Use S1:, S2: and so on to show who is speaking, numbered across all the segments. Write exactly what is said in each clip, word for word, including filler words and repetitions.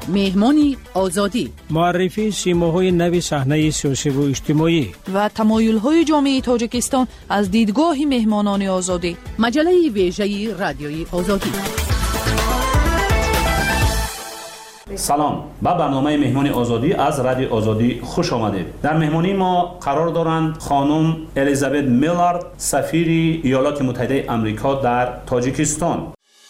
S1: مهمانی آزادی،
S2: معرفی سیماهای نو صحنه سیاسی و اجتماعی
S3: و تمایل‌های جامعه تاجیکستان از دیدگاه مهمانان آزادی.
S1: مجله ویژه رادیوی آزادی.
S4: سلام، با برنامه مهمان آزادی از رادیو آزادی خوش آمدید. در مهمانی ما قرار دارند خانم الیزابت میلارد، سفیر ایالات متحده آمریکا در تاجیکستان.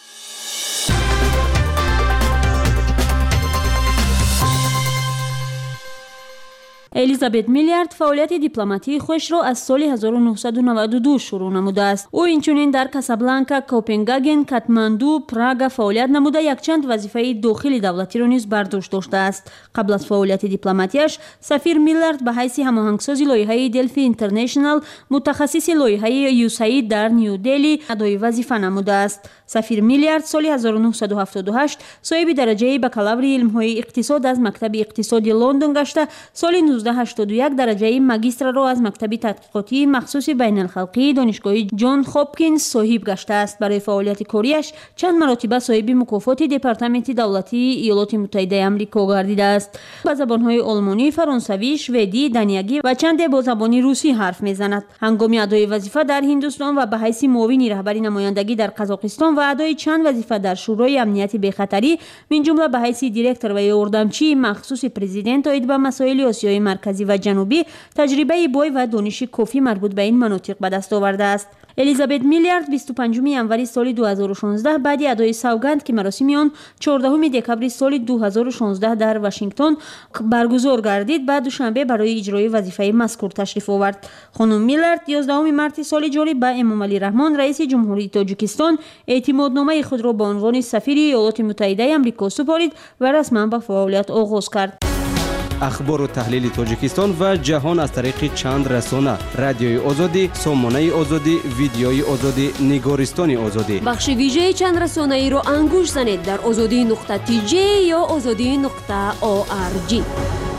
S5: الیزابت میلیارد فعالیت دیپلماتی خودش را از سال هزار و نهصد و نود و دو شروع نموده است. او اینچنین در کاسابلانکا، کوپنهاگن، کاتماندو، پراگ فعالیت نموده یک چند وظیفه داخلی دولتی را نیز بر دوش داشته است. قبل از فعالیت دیپلماتیش، سفیر میلیارد به حیث هماهنگساز لایحه دلفی اینترنشنال، متخصص لایحه یوساید در نیودلی ادای وظیفه نموده است. سفیر میلیارد سال هزار و نهصد و هفتاد و هشت صاحب درجه بکالوری علم‌های اقتصاد از مکتب اقتصادی لندن گشته، سال نوزده هشتاد و یک درجه ماجستر را از مکتب تحقیقاتی مخصوص بین الخلقی دانشگاه جان هاپکینز صاحب گشته است. برای فعالیت کاریش چند مرتبه صاحب مکافات دپارتمنت دولتی ایالات متحده آمریکا گردیده است. با زبان‌های آلمانی، فرانسوی، شوئدی، دانیایی و چند با زبان روسی حرف می‌زند. هنگام ادای وظیفه در هندوستان و به حیث معاون رهبری نمایندگی در قزاقستان و ادای چند وظیفه در شورای امنیت بی‌خطری، من جمله به حیث دیرکتور و یاردمچی مخصوص پرزیدنت اید به مسائل آسیای مرکزی و جنوبی تجربه بای و دانش کافی مربوط به این مناطق به دست آورده است. الیزابت میلیارد بیست و پنجم ژانویه سال دو هزار و شانزده بعد ادای سوگند که مراسم آن چهاردهم دکبر سال دو هزار و شانزده در واشنگتن برگزار گردید، بعد دوشنبه برای اجرای وظیفه مذکور تشریف آورد. خانم میلیارد یازدهم مارس سال جاری به امام علی رحمان رئیس جمهوری تاجیکستان اعتمادنامه خود را به عنوان سفیر ایالات متحده آمریکا سپارید و رسما به فعالیت آغاز کرد.
S6: اخبار و تحلیل تاجیکستان و جهان از طریق چند رسانه: رادیوی آزادی، سامانه آزادی، ویدیوی آزادی، نگارستان آزادی.
S7: بخش ویژه چند رسانه ای را انگوش زنید در آزادی نقطه تی جی یا آزادی نقطه او آر جی.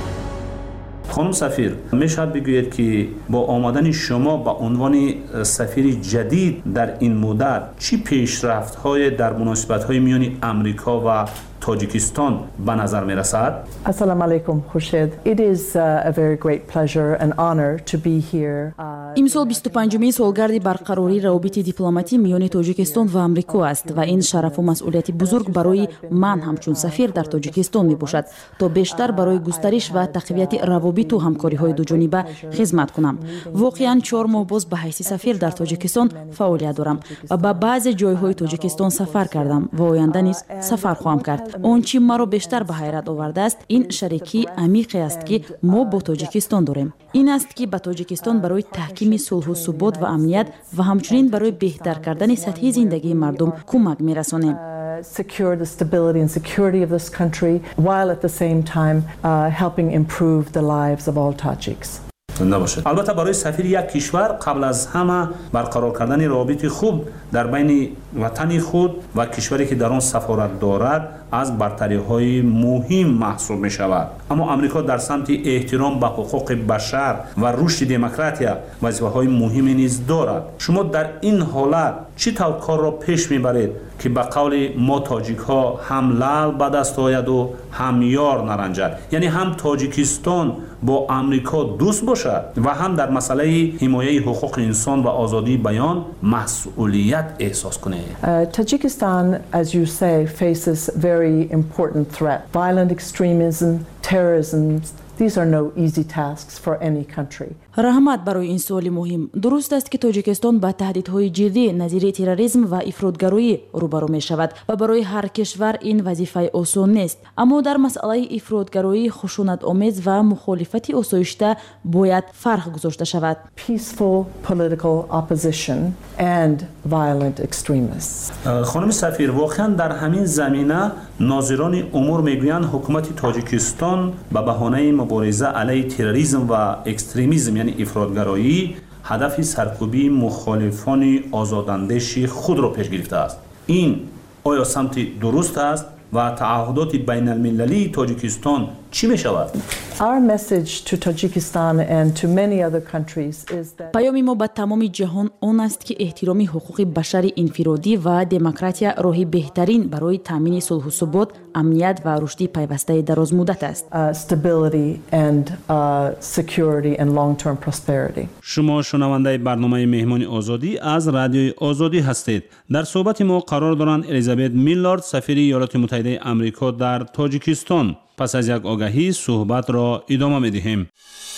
S4: خانم سفیر، میشود بگویید که با آمدن شما به عنوان سفیر جدید در این مدت چی پیشرفت‌های در مناسبت‌های میان آمریکا و تاجیکستان به نظر می رسد؟
S8: السلام علیکم خورشید. It is uh, a very great pleasure and honor to be here.
S9: امسال بیست و پنجمین سالگرد برقراری روابط دیپلماتی میان تاجیکستان و آمریکا است و این شرف و مسئولیت بزرگ برای من همچون سفیر در تاجیکستان می باشد تا بیشتر برای گسترش و تقویت روابط و همکاری‌های دوجانبه خدمت کنم. واقعاً چهار ماه باز به حیث سفیر در تاجیکستان فعالیت دارم و به بعضی جای‌های تاجیکستان سفر کردم و آینده نیز سفر خواهم کرد. آنچه مرا بیشتر به حیرت آورده است این شریکی عمیقی است که ما با تاجیکستان داریم. این است که به تاجیکستان برای تحکیم صلح و ثبات و امنیت و همچنین برای بهتر کردن سطح زندگی مردم کمک می‌رسانیم.
S8: secure the stability and security of this country while at the same time uh, helping improve the lives of all Tajiks.
S4: البته برای سفیر یک کشور قبل از همه برقرار کردن روابط خوب در بین وطن خود و کشوری که در آن سفارت دارد از برتری‌های مهم محسوب می شود. اما آمریکا در سمت احترام به حقوق بشر و رشد دموکراسی وظیفه‌های مهمی نیز دارد. شما در این حالت چه طور کار را پیش میبرید که به قول ما تاجیک ها هم لعل به دست آید و هم یار نرنجد، یعنی هم تاجیکستان با آمریکا دوست باشد و هم در مسئله حمایت حقوق انسان و آزادی بیان مسئولیت احساس کنه؟
S8: Tajikistan, as you say, faces very important threat. Violent extremism, terrorism. These are no easy tasks for any country.
S9: رحمت برای این سوال مهم. درست است که تاجیکستان با تهدیدهای جدی نظیر تروریسم و افراطگرایی روبرو می شود و برای هر کشور این وظیفه آسان نیست. اما در مسئله افراطگرایی خشونت آمیز و مخالفت آسایشته باید فرق گذاشته شود.
S8: Peaceful political opposition and violent extremists.
S4: خانم سفیر، واقعا در همین زمینه ناظران امور میگویند حکومت تاجیکستان به بهانه مبارزه علیه تروریسم و اکستریمیسم یعنی افراطگرایی هدف سرکوبی مخالفان آزاداندیش خود را پیش گرفته است. این آیا سمت درست است و تعهدات بین المللی تاجیکستان چی می شود؟
S8: Our message to Tajikistan and to many other countries is that
S9: پیام ما به تمام جهان آن است که احترام حقوق بشر انفرادی و دموکراسی راهی بهترین برای تامین صلح و ثبات، امنیت و رشد پیوسته دراز مدت است.
S8: uh, stability and uh, security and long-term prosperity.
S4: شما شنونده برنامه مهمان آزادی از رادیوی آزادی هستید. در صحبت ما قرار دارند الیزابت میلارد سفیر ایالات متحده آمریکا در تاجیکستان. پس از یک آگهی صحبت را ادامه می‌دهیم.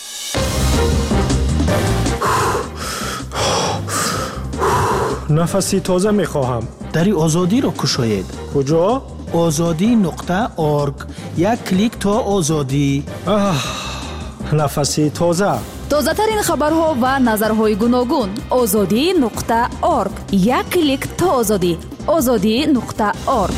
S10: نفسی تازه می‌خواهم.
S11: دری آزادی را کشاید.
S10: کجا؟
S11: آزادی نقطه org. یک کلیک تا آزادی.
S10: آه، نفسی تازه.
S3: تازه ترین خبرها و نظرهای گوناگون. آزادی نقطه org. یک کلیک تا آزادی. آزادی نقطه org.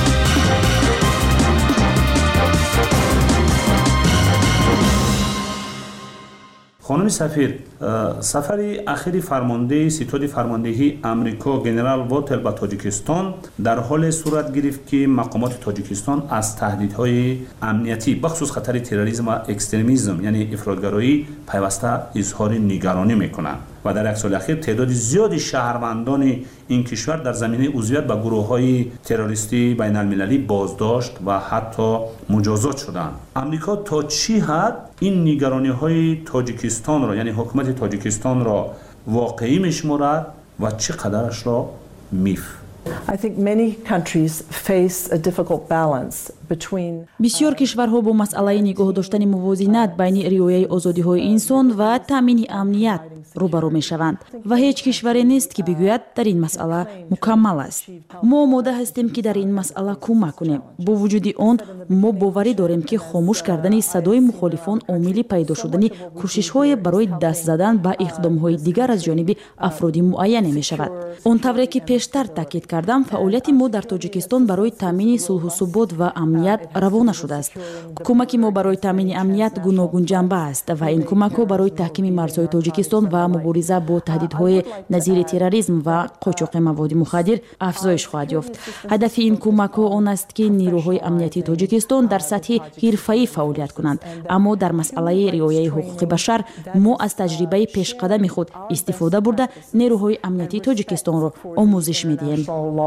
S4: خانم سفیر، سفر اخیر فرمانده ستاد فرماندهی آمریکا گنرال واتل به تاجیکستان در حال صورت گرفت که مقامات تاجیکستان از تهدیدهای امنیتی بخصوص خطر تروریسم و اکستریمیسم یعنی افراطگرایی پیوسته اظهار نگرانی میکنند و در یک سال اخیر تعداد زیادی شهروندان این کشور در زمینه عضویت به گروه‌های تروریستی بین المللی بازداشت و حتی مجازات شدند. آمریکا تا چی حد این نگرانی‌های تاجیکستان را یعنی حکومت تاجیکستان را واقعی می‌شمارد و چقدرش را میف؟
S8: I think many countries face a difficult balance between
S9: بسیار کشورها با مسئله نگاه داشتن موازنت بین رعایت آزادی‌های انسان و تامین امنیت روبرو می‌شوند و هیچ کشوری نیست که بگوید در این مسئله مکمل است. ما آماده هستیم که در این مسئله کمک کنیم. با وجود آن ما باوری داریم که خاموش کردن صدای مخالفان عامل پیدا شدن کوشش‌های برای دست زدن به اقدام‌های دیگر از جانب افراد معین می‌شود. اون طوری که پیشتر تاکید کردم فعالیت ما در تاجیکستان برای تامین صلح و ثبات و امنیت روانه شده است. کمک ما برای تامین امنیت گوناگون جنبه است و این کمک‌ها برای تحکیم مرزهای تاجیکستان و مبارزه با تهدیدهای نظیر تروریسم و قاچاق مواد مخدر افزایش خواهد یافت. هدف این کمک‌ها آن است که نیروهای امنیتی تاجیکستان در سطح حرفه‌ای فعالیت کنند، اما در مسئله رعایت حقوق بشر ما از تجربه پیشقدم خود استفاده برده نیروهای امنیتی تاجیکستان را آموزش می‌دهیم.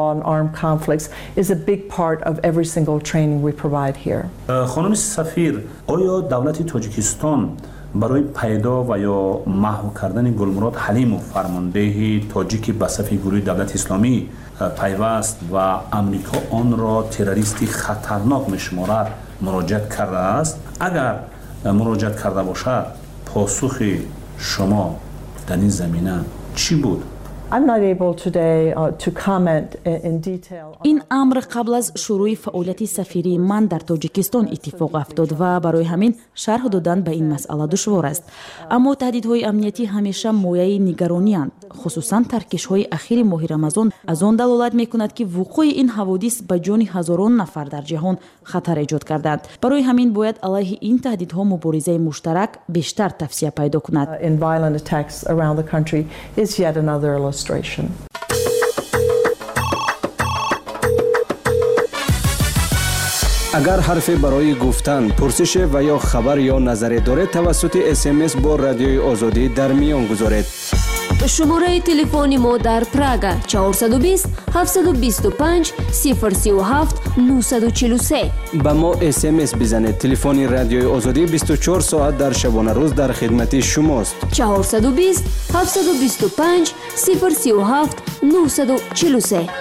S4: خانم سفیر، آیا دولت تاجیکستان برای پیدا و یا محو کردن گلمراد حلیم و فرمانده تاجیک به صف گروه دولت اسلامی پیوست و امریکا آن را تروریستی خطرناک می‌شمارد مراجعت کرده است؟ اگر مراجعت کرده باشد پاسخ شما در این زمینه چی بود؟
S8: I'm not able today uh, to comment in detail.
S9: این امر قبل از شروع فعالیت سفیری من در تاجیکستان اتفاق افتاد و برای همین شرح دادن به این مسئله دشوار است. اما تهدیدهای امنیتی همیشه مایه نگرانی اند. خصوصا ترکش‌های اخیر ماه رمضان از آن دلالت می‌کند که وقوع این حوادث به جان هزاران نفر در جهان خطر ایجاد کردند. برای همین باید علیه این تهدیدها مبارزه مشترک بیشتر توسعه پیدا کند.
S8: Uh, in violent attacks around the country is yet another illustration.
S6: اگر حرفی برای گفتن، پرسش و یا خبر یا نظری دارید توسط اس ام اس با رادیوی آزادی در میان گذارید.
S7: شماره تلفن ما در پراگ چهارصد و بیست هفتصد و بیست و پنج صفر سی و هفت نهصد و چهل و سه.
S6: با ما اس ام اس بزنید. تلفن رادیوی آزادی بیست و چهار ساعت در شبانه روز در خدمت شماست.
S7: چهارصد و بیست هفتصد و بیست و پنج صفر سی و هفت نهصد و چهل و سه.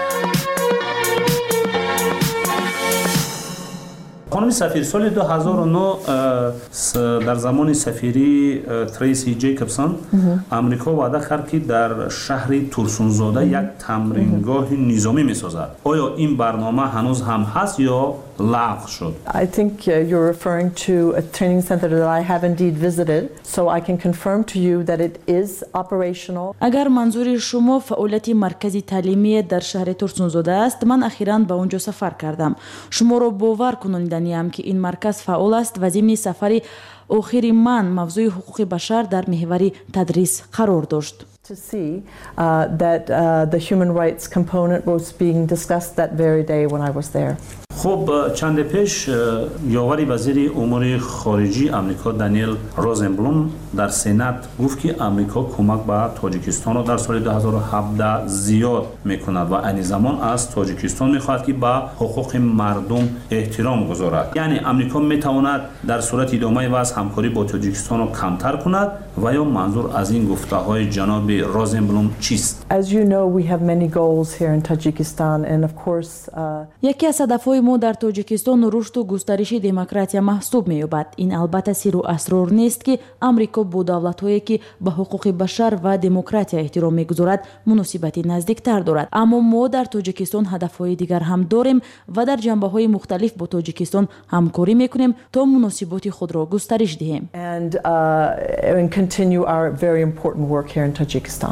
S4: خانم سفیر، سال دو هزار و نه در زمان سفیری تریسی جیکبسون امریکا وعده کرد که در شهر تورسونزاده یک تمرینگاه نظامی می‌سازد. آیا این برنامه هنوز هم هست یا لغو شد؟
S8: I think uh, you're referring to a training center that I have indeed visited, so I can confirm to you that it is operational.
S9: اگر منظور شما فعالیت مرکز تعلیمی در شهر تورسونزاده است، من اخیراً به اونجا سفر کردم. شما را باور کنندنیم که این مرکز فعال است و ضمن سفری آخر من موضوع حقوق بشر در محور تدریس قرار داشت.
S8: To see uh, that uh, the human rights component was being discussed that very day when I was there.
S4: خب چند پیش یاور وزیر امور خارجی آمریکا دانیل روزنبلوم در سنات گفت که آمریکا کمک به تاجیکستان را در سال دو هزار و هفده زیاد میکند و این زمان از تاجیکستان میخواهد که به حقوق مردم احترام گذارد. یعنی آمریکا میتواند در صورت ادامه وضع همکاری با تاجیکستان را کمتر کند و یا منظور از این گفته های جناب روزنبلوم چیست؟
S8: As you know, we have many goals here in Tajikistan and of course uh...
S9: یکی از هدف‌های ما در تاجیکستان رشد و گسترش دموکراسی محسوب می‌یابد. این البته سر و اسرار نیست که آمریکا با دولت‌هایی که به حقوق بشر و دموکراسی احترام می‌گذارد مناسبتی نزدیک‌تر دارد. اما ما در تاجیکستان هدف‌های دیگر هم داریم و در جنبه‌های مختلف با تاجیکستان همکاری می‌کنیم تا مناسبات خود را گسترش دهیم.
S8: And uh, and continue our very important work here in Tajikistan.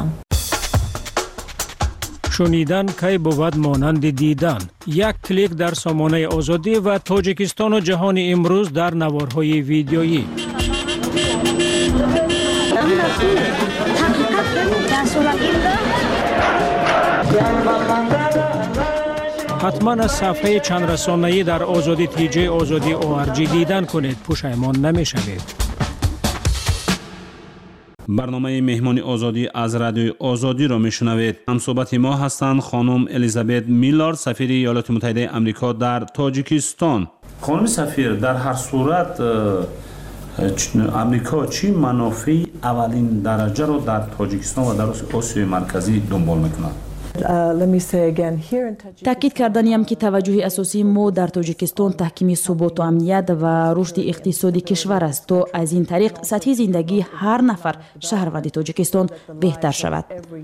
S2: شنیدن کی بود مانند دیدن. یک کلیک در سامانه آزادی و تاجیکستان و جهان امروز در نوارهای ویدیویی. حتما از صفحه چند رسانه‌ای در آزادی تیجی آزادی او آر جی دیدن کنید، پشیمان نمی‌شوید.
S4: برنامه مهمانی آزادی از رادیوی آزادی را میشنوید. همصحبت ما هستند خانم الیزابت میلارد، سفیر ایالات متحده آمریکا در تاجیکستان. خانم سفیر، در هر صورت آمریکا چی منافع اولین درجه را در تاجیکستان و در آسیای مرکزی دنبال میکند؟
S9: تاکید کردنیم که توجه اساسی ما در تاجیکستان تحکیم ثبات و امنیت و رشد اقتصادی کشور است تا از این طریق سطح زندگی هر نفر شهروند تاجیکستان بهتر شود.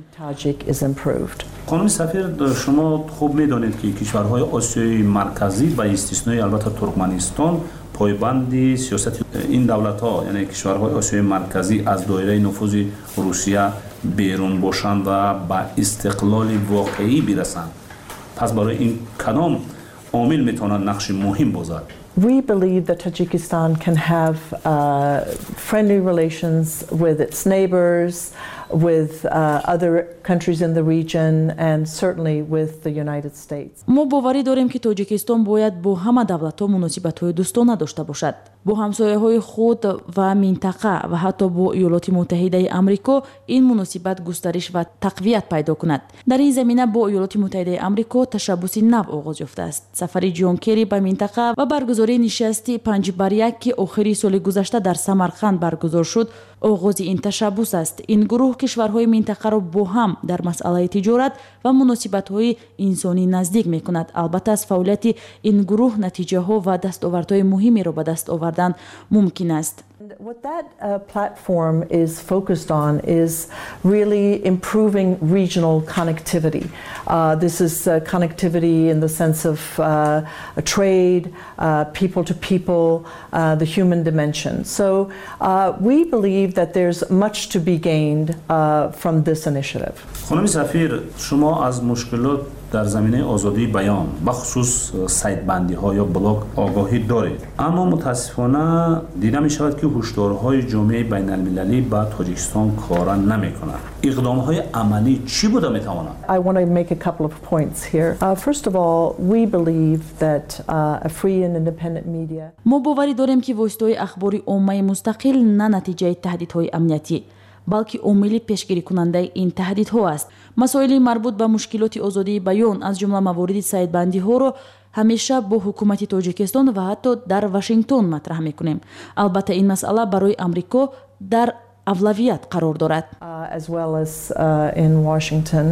S4: خانم سفیر، شما خوب میدانید که کشورهای آسیای مرکزی با استثنای البته ترکمنستان پایبند سیاست این دولت‌ها یعنی کشورهای آسیای مرکزی از دایره نفوذ روسیه بیرون باشند و با استقلال واقعی برسند. پس برای این کدام عامل میتواند نقش مهم بازد؟
S8: We believe that Tajikistan can have uh, friendly relations with its neighbors, with uh, other countries in the region and certainly with the United States.
S9: ما باوری داریم که تاجیکستان باید با همه دولت‌ها مناسبت‌های دوستانه داشته باشد. با همسایه‌های خود و منطقه و حتی با ایالات متحده آمریکا این مناسبت گسترش و تقویت پیدا کند. در این زمینه با ایالات متحده آمریکا تشبوس نو آغاز یافته است. سفر جان کری به منطقه و برگزاری نشست پنج بر یک که آخر سال گذشته در سمرقند برگزار شد آغاز این تشبوس است. این گروه کشورهای منطقه را با هم در مسئله تجارت و مناسبت‌های انسانی نزدیک می‌کند. البته از فعالیت این گروه نتیجه‌ها و دستاوردهای مهمی را به دست آوردن ممکن است.
S8: What that uh, platform is focused on is really improving regional connectivity. Uh, this is uh, connectivity in the sense of uh, trade, uh, people to people, uh, the human dimension. So uh, we believe that there's much to be gained uh, from this initiative.
S4: خانم سفیر، شما از مشکلات در زمینه آزادی بیان بخصوص سایت بندی ها یا بلاگ آگاهی دارید، اما متاسفانه دیده می شود که هشدارهای جامعه بین المللی با تاجیکستان کار نمی کند. اقدام های عملی چی بوده می تواند؟
S8: I want to make a couple of points here. Uh, first of all, we believe that uh, a free and independent media.
S9: ما باوری داریم که واسطه اخباری عامه مستقل نه نتیجه تهدیدهای امنیتی بلکه عامل پیشگیری کننده این تهدیدها است. مسائل مربوط به مشکلات آزادی بیان از جمله موارد سایت‌بندی ها را همیشه با حکومت تاجیکستان و حتی در واشنگتن مطرح میکنیم. البته این مسئله برای آمریکا در اولویت قرار دارد.
S8: Uh, as well as uh, in Washington,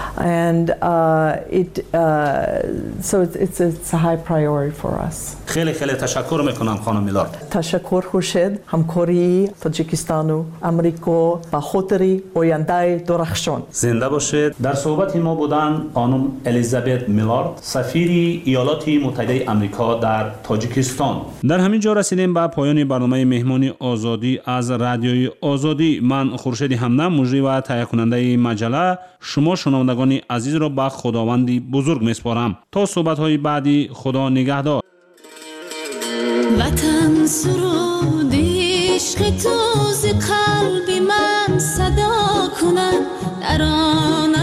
S8: and uh, it uh, so it's, it's it's a high priority for us.
S4: خیلی خیلی تشکر میکنم خانم میلارد.
S8: تشکر خورشید. همکاری تاجیکستان و آمریکا با خاطر آینده درخشان.
S4: زنده باشید. در صحبت ما بودن خانم الیزابت میلارد، سفیر ایالات متحده آمریکا در تاجیکستان. در همین جا رسیدیم به پایان برنامه مهمانی آزادی از رادیوی آزادی. من خورشید همدم، مجری و تهیه کننده مجله، شما شنوندگان عزیز را به خداوندی بزرگ میسپارم. تا صحبت‌های بعدی، خدا نگهدار.
S12: وطن سرود عشق تو ز قلب من صدا کند، در آن